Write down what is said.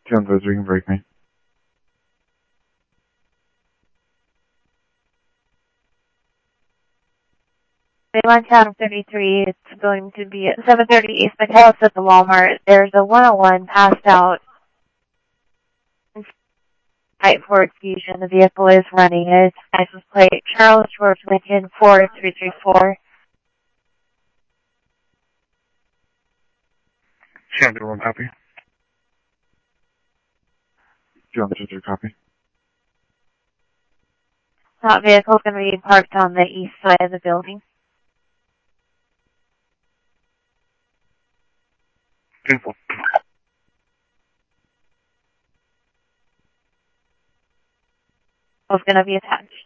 10 you can break me. Mainline Town 33, it's going to be at 730 East McAllis at the Walmart. There's a 101 passed out. Type 4 Fusion. The vehicle is running. Its license plate Charles George Lincoln 4334. Can't do one copy. Do you want me to do a copy? That vehicle is going to be parked on the east side of the building. Info. It's going to be attached.